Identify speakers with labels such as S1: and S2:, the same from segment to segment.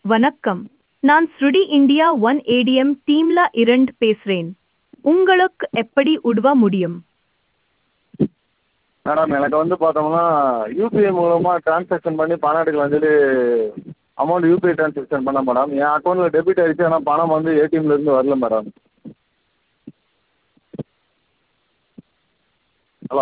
S1: வணக்கம். நான் ஸ்ருடி India one ATM டீம்ல இருந்து பேசுறேன். உங்களுக்கு எப்படி உதவ முடியும்?
S2: மேடம் எனக்கு வந்து பார்த்தோம்னா யூபிஐ மூலமாக ட்ரான்சாக்ஷன் பண்ணி பணம் எடுக்கலாம் சொல்லி அமௌண்ட் யூபிஐ ட்ரான்சாக்ஷன் பண்ணேன் மேடம். என் அக்கௌண்ட்டில் டெபிட் ஆகிடுச்சு, ஆனால் பணம் வந்து ஏடிஎம்லேருந்து வரல மேடம். ஹலோ.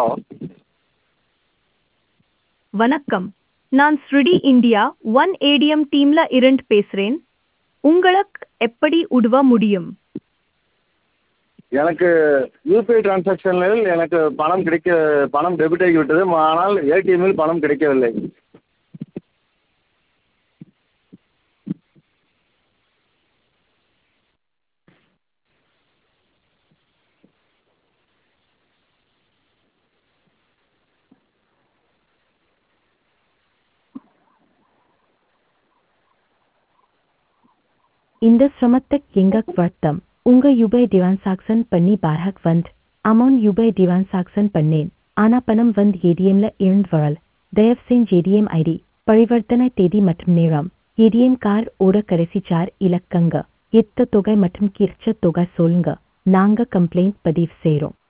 S1: வணக்கம். நான் ஸ்ருடி இந்தியா ஒன் ஏடிஎம் டீம்ல இருந்து பேசுறேன். உங்களுக்கு எப்படி உதவ முடியும்?
S2: எனக்கு யூபிஐ ட்ரான்சாக்ஷனில் எனக்கு பணம் டெபிட் ஆகிவிட்டது, ஆனால் ஏடிஎம்மில் பணம் கிடைக்கவில்லை.
S3: இந்த சிரமத்துக்கு எங்களுக்கு வருத்தம். உங்க யூபிஐ டிரான்சாக்ஷன் பண்ணி பாரக் வந்து அமௌண்ட் யூபிஐ டிரான்சாக்ஷன் பண்ணேன், ஆனா பணம் வந்து ஏடிஎம்ல இருந்து வரல். தயவு செஞ்சு ஏடிஎம் ஐடி, பரிவர்த்தனை தேதி மற்றும் நேரம், ஏடிஎம் கார்டு ஓட கடைசி 4 இலக்கங்க, எத்த தொகை மற்றும் கிர்ச்ச தொகை சொல்லுங்க. நாங்க கம்ப்ளைண்ட் பதிவு செய்றோம்.